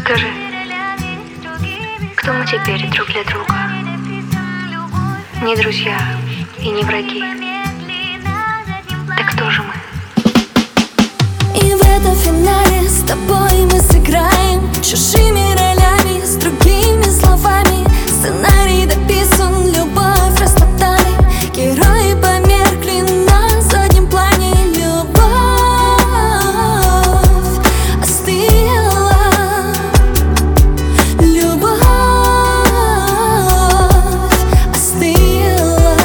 Скажи, кто мы теперь друг для друга? Не друзья и не враги. Так кто же мы? И в этом финале с тобой мы сыграем чужими ролями, с другими словами. Сценарий дописан, любовь растоптали, герои померкли на заднем плане. Любовь остыла, любовь остыла.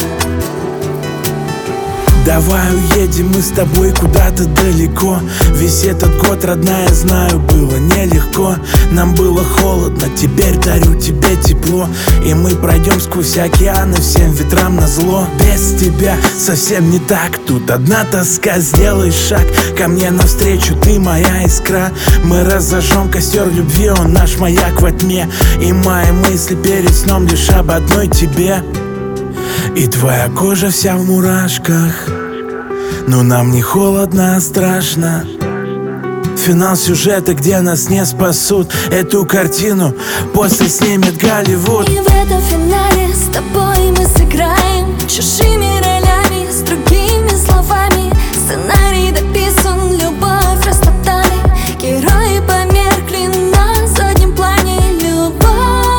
Давай уедем мы с тобой куда-то далеко. Весь этот год, родная, знаю, было нелегко. Нам было холодно, теперь дарю тебе тепло. И мы пройдем сквозь океаны всем ветрам назло. Без тебя совсем не так, тут одна тоска. Сделай шаг ко мне навстречу, ты моя искра. Мы разожжем костер любви, он наш маяк во тьме. И мои мысли перед сном лишь об одной тебе. И твоя кожа вся в мурашках, но нам не холодно, а страшно. Финал сюжета, где нас не спасут. Эту картину после снимет Голливуд. И в этом финале с тобой мы сыграем чужими ролями, с другими словами. Сценарий дописан, любовь растоптали, герои померкли на заднем плане. Любовь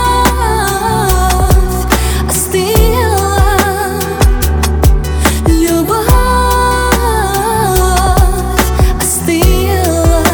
остыла, любовь остыла.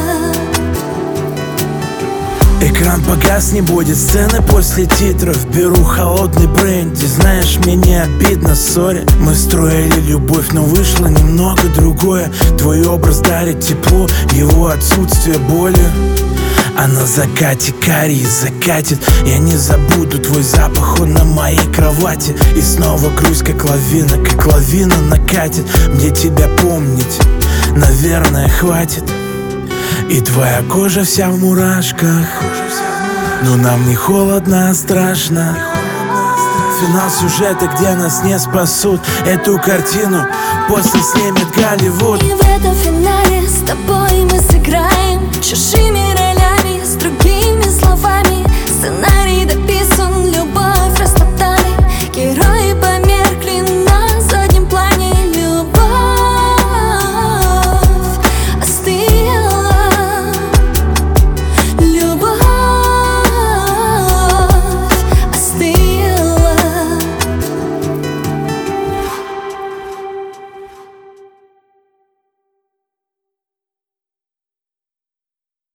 Экран погас, не будет сцены после титров. Беру холодный бренди, знаешь, мне не обидно, сори. Мы строили любовь, но вышло немного другое. Твой образ дарит тепло, его отсутствие болью. А на закате карий закатит. Я не забуду твой запах, он на моей кровати. И снова грусть, как лавина накатит. Мне тебя помнить, наверное, хватит. И твоя кожа вся в мурашках, но нам не холодно, а страшно. Финал сюжета, где нас не спасут. Эту картину после снимет Голливуд. И в этом